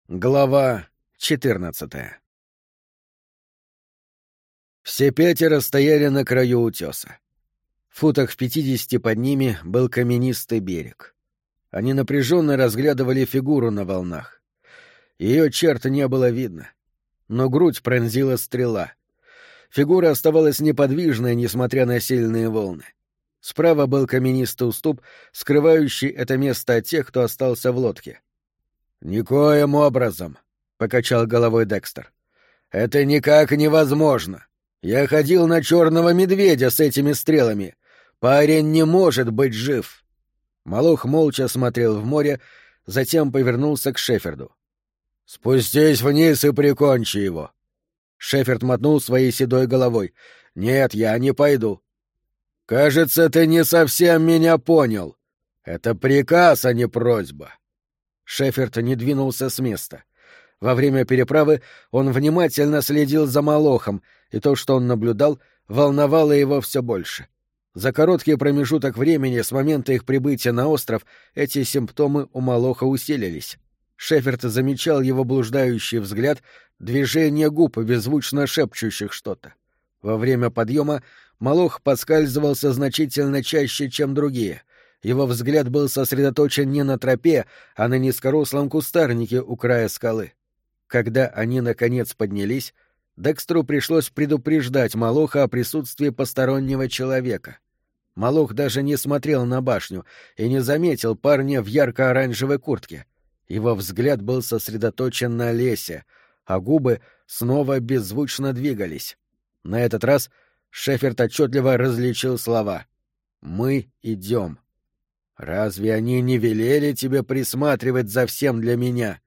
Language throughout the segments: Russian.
Глава 14. Все пятеро стояли на краю утеса. В футах в 50 под ними был каменистый берег. Они напряженно разглядывали фигуру на волнах. Ее черт не было видно, но грудь пронзила стрела. Фигура оставалась неподвижной, несмотря на сильные волны. Справа был каменистый уступ, скрывающий это место от тех, кто остался в лодке. «Никоим образом», — покачал головой Декстер. «Это никак невозможно. Я ходил на черного медведя с этими стрелами. Парень не может быть жив». Молох молча смотрел в море, затем повернулся к Шеферду. «Спустись вниз и прикончи его». Шеферд мотнул своей седой головой. «Нет, я не пойду». «Кажется, ты не совсем меня понял. Это приказ, а не просьба». Шеферд не двинулся с места. Во время переправы он внимательно следил за Молохом, и то, что он наблюдал, волновало его все больше. За короткий промежуток времени с момента их прибытия на остров эти симптомы у Молоха усилились. Шеферд замечал его блуждающий взгляд, движение губ, беззвучно шепчущих что-то. Во время подъема Молох подскальзывался значительно чаще, чем другие. Его взгляд был сосредоточен не на тропе, а на низкорослом кустарнике у края скалы. Когда они, наконец, поднялись, Декстеру пришлось предупреждать Молоха о присутствии постороннего человека. Молох даже не смотрел на башню и не заметил парня в ярко-оранжевой куртке. Его взгляд был сосредоточен на лесе, а губы снова беззвучно двигались. На этот раз Шеферд отчетливо различил слова «Мы идем». «Разве они не велели тебе присматривать за всем для меня?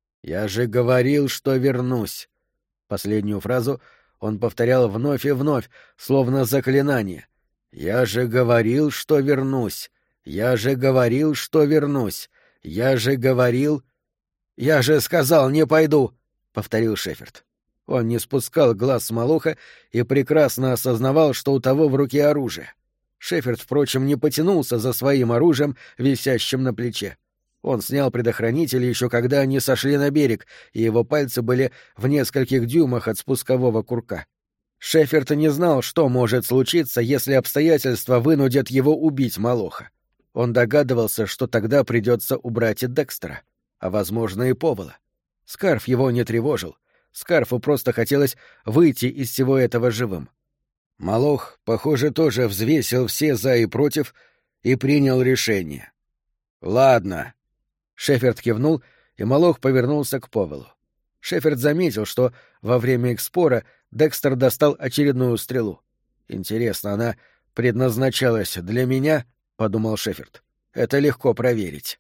Я же говорил, что вернусь». Последнюю фразу он повторял вновь и вновь, словно заклинание. «Я же говорил, что вернусь. Я же говорил, что вернусь. Я же говорил...» «Я же сказал, не пойду», — повторил Шеферд. Он не спускал глаз с Молоха и прекрасно осознавал, что у того в руке оружие. Шеферд, впрочем, не потянулся за своим оружием, висящим на плече. Он снял предохранитель еще когда они сошли на берег, и его пальцы были в нескольких дюймах от спускового курка. Шеферд не знал, что может случиться, если обстоятельства вынудят его убить Молоха. Он догадывался, что тогда придется убрать и Декстера, а, возможно, и Повела. Скарф его не тревожил. Скарфу просто хотелось выйти из всего этого живым. Молох, похоже, тоже взвесил все «за» и «против» и принял решение. «Ладно». Шеферд кивнул, и Молох повернулся к Повелу. Шеферд заметил, что во время их спора Декстер достал очередную стрелу. «Интересно, она предназначалась для меня?» — подумал Шеферд. «Это легко проверить».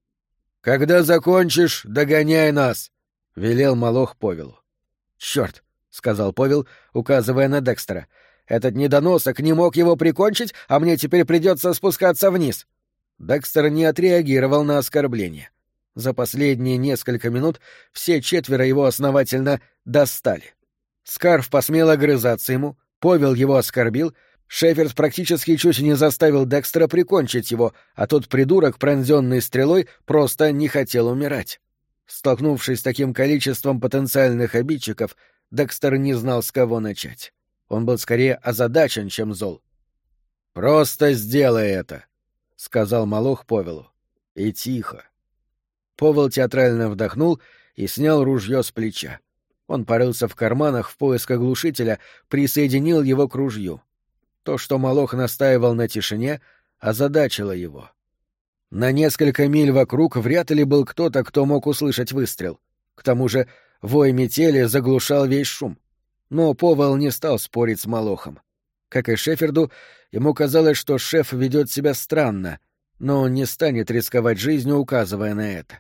«Когда закончишь, догоняй нас», — велел Молох Повелу. «Чёрт», — сказал Повел, указывая на Декстера. «Этот недоносок не мог его прикончить, а мне теперь придется спускаться вниз». Декстер не отреагировал на оскорбление. За последние несколько минут все четверо его основательно достали. Скарф посмел огрызаться ему, Повел его оскорбил, Шеферд практически чуть не заставил Декстера прикончить его, а тот придурок, пронзенный стрелой, просто не хотел умирать. Столкнувшись с таким количеством потенциальных обидчиков, Декстер не знал, с кого начать. Он был скорее озадачен, чем зол. «Просто сделай это», — сказал Молох Повелу. «И тихо». Повел театрально вдохнул и снял ружье с плеча. Он порылся в карманах в поисках глушителя, присоединил его к ружью. То, что Молох настаивал на тишине, озадачило его. На несколько миль вокруг вряд ли был кто-то, кто мог услышать выстрел. К тому же вой метели заглушал весь шум. Но Повел не стал спорить с Молохом. Как и Шеферду, ему казалось, что шеф ведет себя странно, но он не станет рисковать жизнью, указывая на это.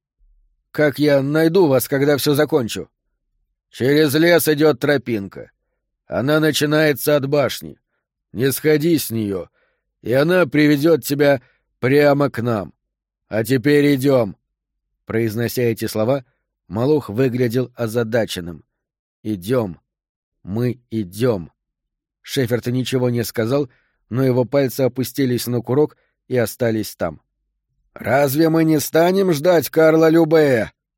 «Как я найду вас, когда все закончу?» «Через лес идет тропинка. Она начинается от башни. Не сходи с нее, и она приведет тебя прямо к нам. А теперь идем». Произнося эти слова, Молох выглядел озадаченным. «Идем. Мы идем». Шеферд ничего не сказал, но его пальцы опустились на курок и остались там. «Разве мы не станем ждать Карла Любея?» —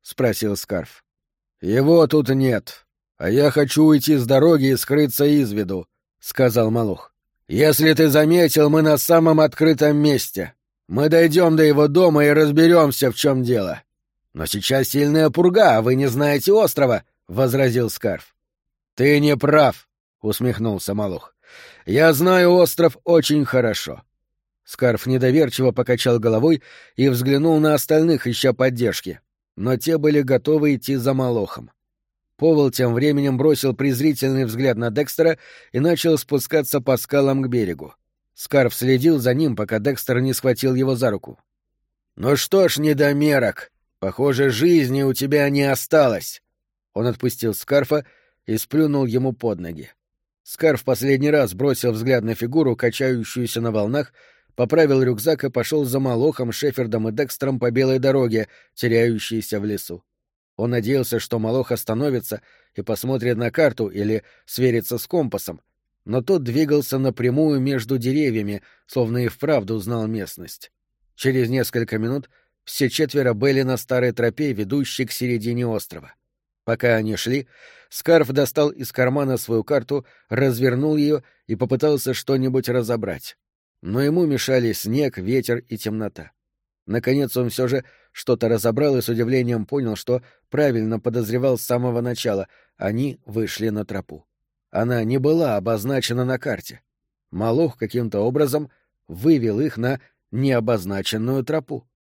спросил Скарф. «Его тут нет, а я хочу уйти с дороги и скрыться из виду», — сказал Малух. «Если ты заметил, мы на самом открытом месте. Мы дойдем до его дома и разберемся, в чем дело». «Но сейчас сильная пурга, а вы не знаете острова», — возразил Скарф. «Ты не прав», — усмехнулся Малух. «Я знаю остров очень хорошо». Скарф недоверчиво покачал головой и взглянул на остальных, ища поддержки, но те были готовы идти за Малохом. Повел тем временем бросил презрительный взгляд на Декстера и начал спускаться по скалам к берегу. Скарф следил за ним, пока Декстер не схватил его за руку. «Ну что ж, недомерок, похоже, жизни у тебя не осталось». Он отпустил Скарфа и сплюнул ему под ноги. Скарф последний раз бросил взгляд на фигуру, качающуюся на волнах, поправил рюкзак и пошел за Малохом, Шефердом и Декстером по белой дороге, теряющейся в лесу. Он надеялся, что Малох остановится и посмотрит на карту или сверится с компасом, но тот двигался напрямую между деревьями, словно и вправду знал местность. Через несколько минут все четверо были на старой тропе, ведущей к середине острова. Пока они шли, Скарф достал из кармана свою карту, развернул ее и попытался что-нибудь разобрать. Но ему мешали снег, ветер и темнота. Наконец он все же что-то разобрал и с удивлением понял, что правильно подозревал с самого начала — они вышли на тропу. Она не была обозначена на карте. Малох каким-то образом вывел их на необозначенную тропу.